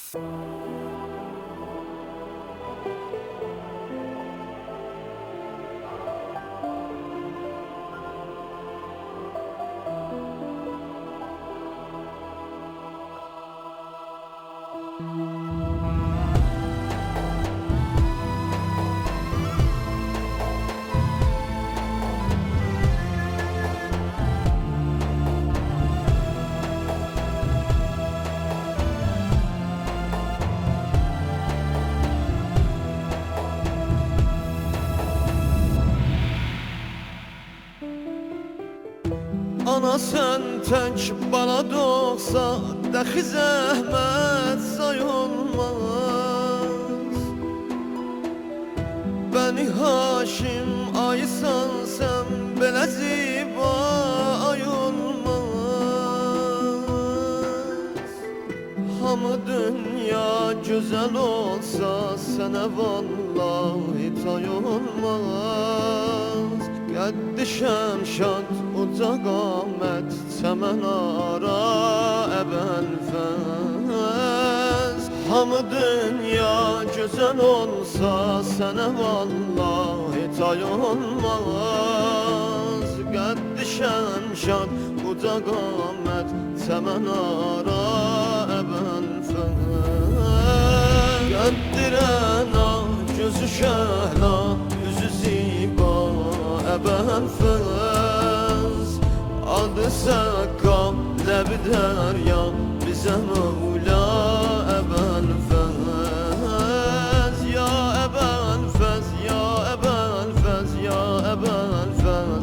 Ana sen tek bana doğsa dahi zahmet sayılmaz. Beni Haşim aysan sen belə ziba ay olmaz. Hamı dünya güzel olsa sana vallahi tay olmaz. Qəddi şəmşad uca qamət çəmən ara əbəlfəz. Hamı dünya gözəl olsa sənə vallahi tay olmaz. Qəddi şəmşad uca qamət çəmən ara əbəlfəz. Qəddirəna gözü şəhla üzü ziba əbəlfəz. Adı Səqqam ləbi dərya bizə Mövla əbəlfəz. Ya əbəlfəz, ya əbəlfəz, ya əbəlfəz,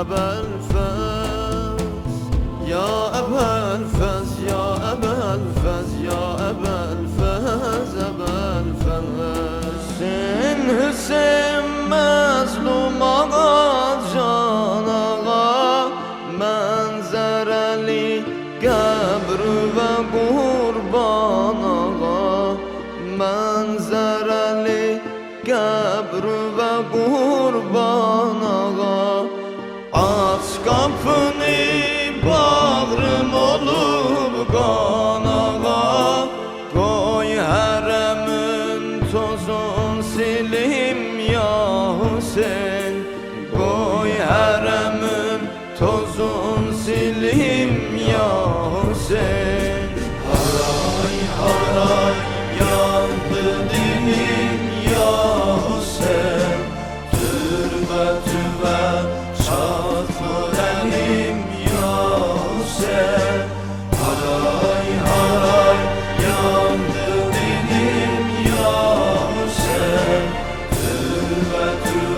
əbəlfəz. Ya əbəlfəz, ya əbəlfəz, ya əbəlfəz, əbəlfəz. Sen Hüseyin məzlum ağa, can ağa, mənzərəli qəbr və qurban ağa. Mənzərəli qəbr və qurban ağa. Aç qapını bağrım olub qan ağa. Qoy hərəmin tozun silim ya Hüseyin. Qoy hərəmin tozun silim ya Hüseyin. Haray haray yandı dilim ya Hüseyin. Türbə çatmır əlim ya Hüseyin. Haray haray yandı dilim ya Hüseyin. Türbə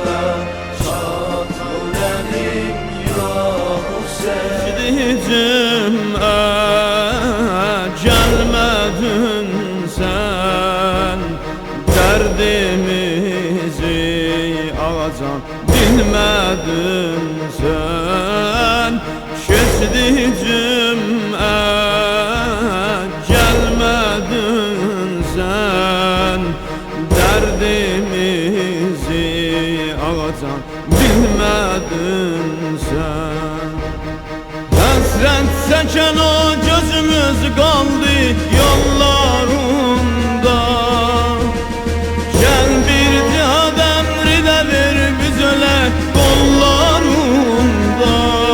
çatmır əlim ya Hüseyin. Diyeceğim gelmedin sen, derdimizi ağacan bilmedin sen. Keçdicim gelmedin sen, derdimizi ağacan bilmedin sen. Həsrət çəkən o gözümüz qaldı yollarında. Gəl bir cihad əmri də ver biz ölək qollarında.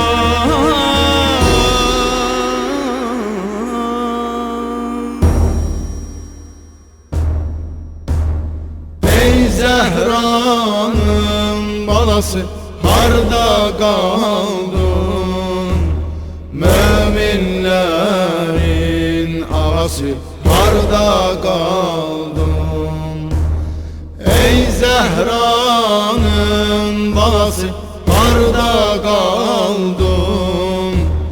Ey Zəhranın balası harda qaldın? Möminlərin ağası harda qaldın? Ey Zəhranın balası harda qaldın?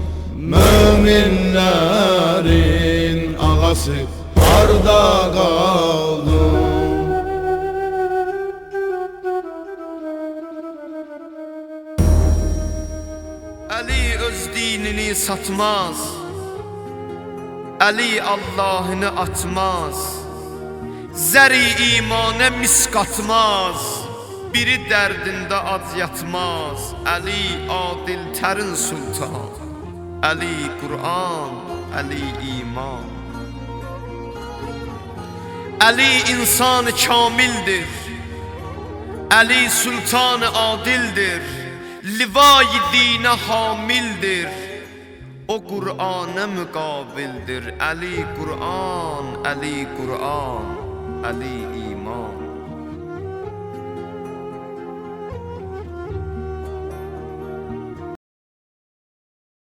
Möminlərin ağası harda qaldın? Əli öz dinini satmaz, Əli Allah'ını atmaz, zəri imana miskatmaz, biri dərdində ac yatmaz. Əli adil tərin sultan, Əli Kur'an, Əli iman. Əli insan kamildir, Əli sultan adildir, Livay dinə hamildir, o Qur'ana müqabildir. Əli Qur'an, Əli Qur'an, Əli iman.